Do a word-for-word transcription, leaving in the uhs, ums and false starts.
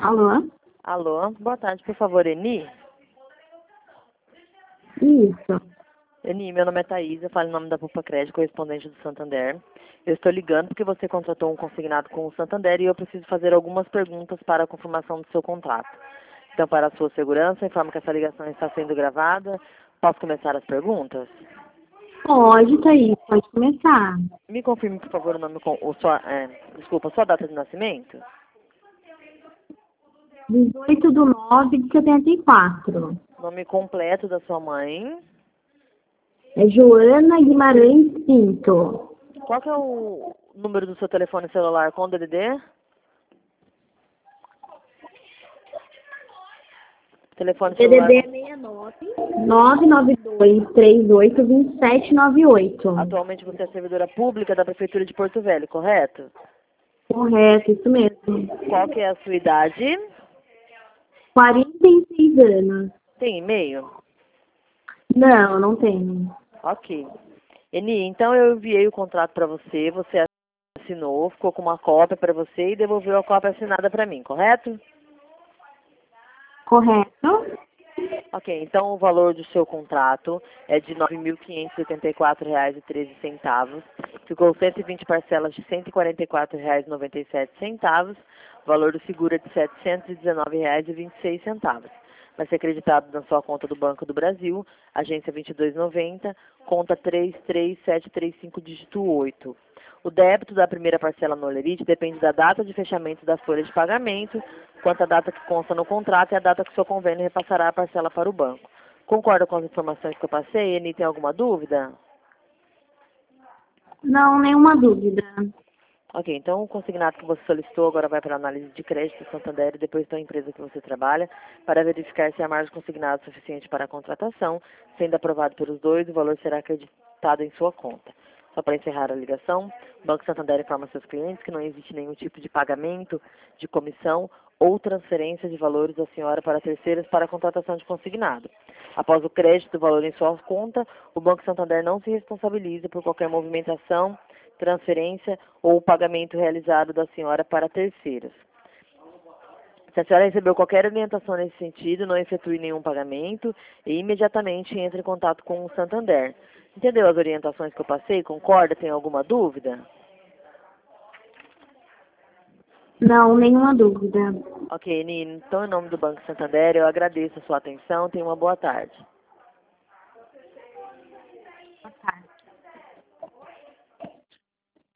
Alô? Alô, boa tarde, por favor, Eni? Isso. Eni, meu nome é Thaís, eu falo em nome da Pupa Crédito, correspondente do Santander. Eu estou ligando porque você contratou um consignado com o Santander e eu preciso fazer algumas perguntas para a confirmação do seu contrato. Então, para a sua segurança, informo que essa ligação está sendo gravada. Posso começar as perguntas? Pode, Thaís, pode começar. Me confirme, por favor, o nome com o sua, é, desculpa, sua data de nascimento? dezoito de nove de setenta e quatro. Nome completo da sua mãe. É Joana Guimarães Pinto. Qual que é o número do seu telefone celular com D D D? Telefone celular. D D D sessenta e nove, nove nove dois três oito dois sete nove oito. Atualmente você é servidora pública da Prefeitura de Porto Velho, correto? Correto, isso mesmo. Qual que é a sua idade? quarenta e seis anos. Tem e-mail? Não, não tenho. Ok. Eni, então eu enviei o contrato para você, você assinou, ficou com uma cópia para você e devolveu a cópia assinada para mim, correto? Correto? Ok, então o valor do seu contrato é de nove mil quinhentos e oitenta e quatro reais e treze centavos. Ficou cento e vinte parcelas de cento e quarenta e quatro reais e noventa e sete centavos. O valor do seguro é de setecentos e dezenove reais e vinte e seis centavos. Vai ser acreditado na sua conta do Banco do Brasil, agência vinte e dois noventa, conta três três sete três cinco, dígito oito. O débito da primeira parcela no Olerite depende da data de fechamento da folha de pagamento, quanto à data que consta no contrato e a data que o seu convênio repassará a parcela para o banco. Concorda com as informações que eu passei? Eni, tem alguma dúvida? Não, nenhuma dúvida. Ok, então o consignado que você solicitou agora vai para a análise de crédito do Santander e depois da empresa que você trabalha para verificar se a margem consignada é suficiente para a contratação. Sendo aprovado pelos dois, o valor será acreditado em sua conta. Só para encerrar a ligação, o Banco Santander informa seus clientes que não existe nenhum tipo de pagamento, de comissão ou transferência de valores da senhora para terceiros para a contratação de consignado. Após o crédito do valor em sua conta, o Banco Santander não se responsabiliza por qualquer movimentação, transferência ou pagamento realizado da senhora para terceiros. Se a senhora recebeu qualquer orientação nesse sentido, não efetue nenhum pagamento e imediatamente entre em contato com o Santander. Entendeu as orientações que eu passei? Concorda? Tem alguma dúvida? Não, nenhuma dúvida. Ok, Nino. Então, em nome do Banco Santander, eu agradeço a sua atenção. Tenha uma boa tarde. Boa tarde.